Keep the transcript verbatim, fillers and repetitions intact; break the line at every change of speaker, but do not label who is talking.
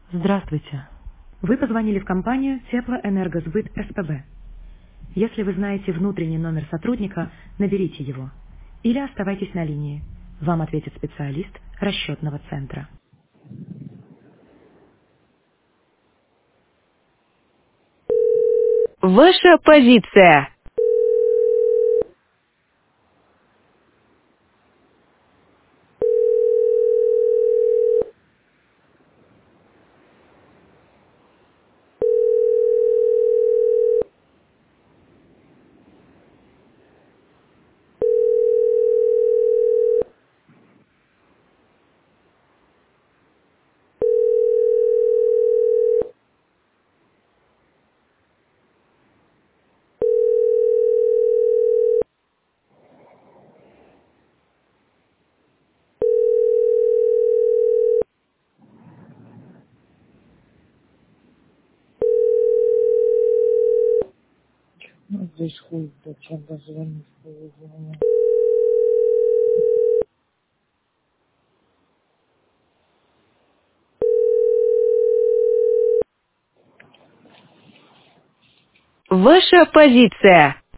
Здравствуйте. Вы позвонили в компанию Теплоэнергосбыт СПБ. Если вы знаете внутренний номер сотрудника, наберите его. Или оставайтесь на линии. Вам ответит специалист расчетного центра.
Ваша позиция.
Ну, здесь хуй, зачем дозвонить, хуй звоню.
Ваша позиция.